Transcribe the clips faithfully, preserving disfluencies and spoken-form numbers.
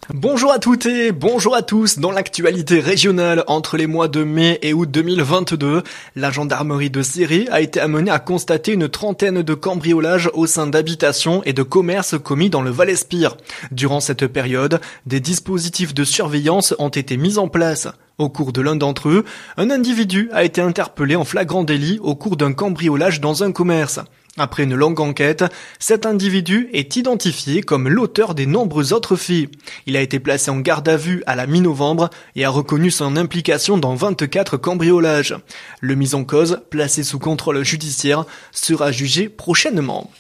Bonjour à toutes et bonjour à tous. Dans l'actualité régionale, entre les mois de mai et août deux mille vingt-deux, la gendarmerie de Céret a été amenée à constater une trentaine de cambriolages au sein d'habitations et de commerces commis dans le Val-Espire. Durant cette période, des dispositifs de surveillance ont été mis en place. Au cours de l'un d'entre eux, un individu a été interpellé en flagrant délit au cours d'un cambriolage dans un commerce. Après une longue enquête, cet individu est identifié comme l'auteur des nombreux autres faits. Il a été placé en garde à vue à la mi-novembre et a reconnu son implication dans vingt-quatre cambriolages. Le mis en cause, placé sous contrôle judiciaire, sera jugé prochainement.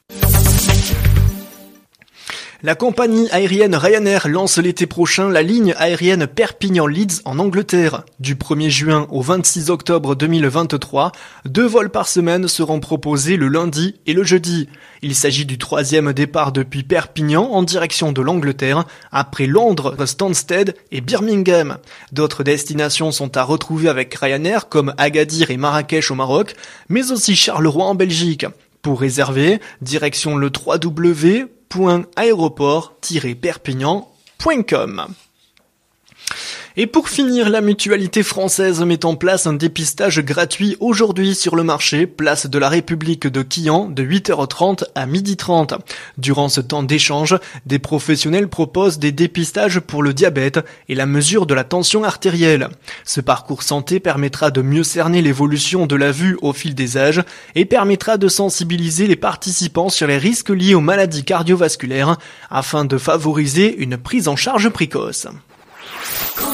La compagnie aérienne Ryanair lance l'été prochain la ligne aérienne Perpignan-Leeds en Angleterre. Du premier juin au vingt-six octobre deux mille vingt-trois, deux vols par semaine seront proposés le lundi et le jeudi. Il s'agit du troisième départ depuis Perpignan en direction de l'Angleterre, après Londres, Stansted et Birmingham. D'autres destinations sont à retrouver avec Ryanair comme Agadir et Marrakech au Maroc, mais aussi Charleroi en Belgique. Pour réserver, direction le w w w point aéroport tiret perpignan point com. Et pour finir, la mutualité française met en place un dépistage gratuit aujourd'hui sur le marché, place de la République de Quillan, de huit heures trente à midi trente. Durant ce temps d'échange, des professionnels proposent des dépistages pour le diabète et la mesure de la tension artérielle. Ce parcours santé permettra de mieux cerner l'évolution de la vue au fil des âges et permettra de sensibiliser les participants sur les risques liés aux maladies cardiovasculaires afin de favoriser une prise en charge précoce.